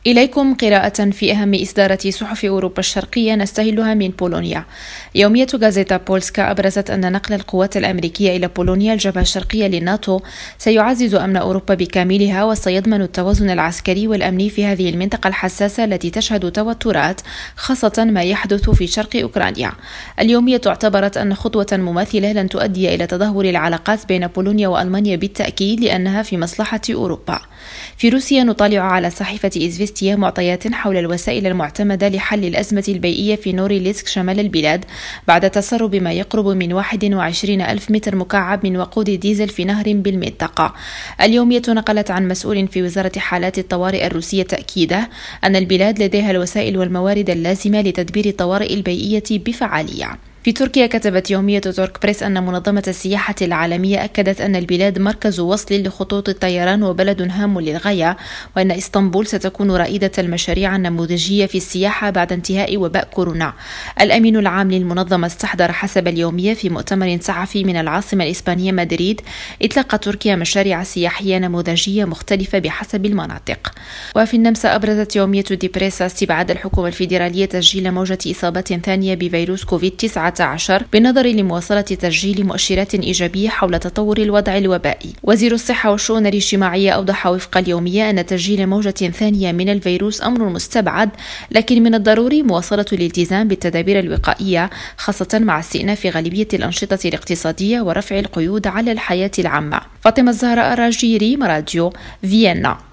إليكم قراءة في أهم إصدارات صحف أوروبا الشرقية نستهلها من بولونيا. يومية غازيتا بولسكا أبرزت أن نقل القوات الأمريكية إلى بولونيا الجبهة الشرقية للناتو سيعزز أمن أوروبا بكاملها وسيضمن التوازن العسكري والأمني في هذه المنطقة الحساسة التي تشهد توترات، خاصة ما يحدث في شرق أوكرانيا. اليومية اعتبرت أن خطوة مماثلة لن تؤدي إلى تدهور العلاقات بين بولونيا وألمانيا بالتأكيد، لأنها في مصلحة أوروبا. في روسيا نطالع على صحيفة إزفيستيا معطيات حول الوسائل المعتمدة لحل الأزمة البيئية في نوريلسك شمال البلاد بعد تسرب ما يقرب من 21 ألف متر مكعب من وقود ديزل في نهر بالمنطقة. اليومية نقلت عن مسؤول في وزارة حالات الطوارئ الروسية تأكيده أن البلاد لديها الوسائل والموارد اللازمة لتدبير الطوارئ البيئية بفعالية. في تركيا كتبت يومية تورك بريس أن منظمة السياحة العالمية أكدت أن البلاد مركز وصل لخطوط الطيران وبلد هام للغاية، وأن إسطنبول ستكون رائدة المشاريع النموذجية في السياحة بعد انتهاء وباء كورونا. الأمين العام للمنظمة استحضر حسب اليومية في مؤتمر صحفي من العاصمة الإسبانية مدريد إطلاق تركيا مشاريع سياحية نموذجية مختلفة بحسب المناطق. وفي النمسا أبرزت يومية دي بريسا استبعاد الحكومة الفيدرالية تسجيل موجة إصابات ثانية بفيروس كوفيد-19 بالنظر لمواصلة تسجيل مؤشرات إيجابية حول تطور الوضع الوبائي. وزير الصحة والشؤون الاجتماعية أوضح وفق اليومية أن تسجيل موجة ثانية من الفيروس أمر مستبعد، لكن من الضروري مواصلة الالتزام بالتدابير الوقائية، خاصة مع استئناف غالبية الأنشطة الاقتصادية ورفع القيود على الحياة العامة. فاطمة الزهراء راجيري، راديو فيينا.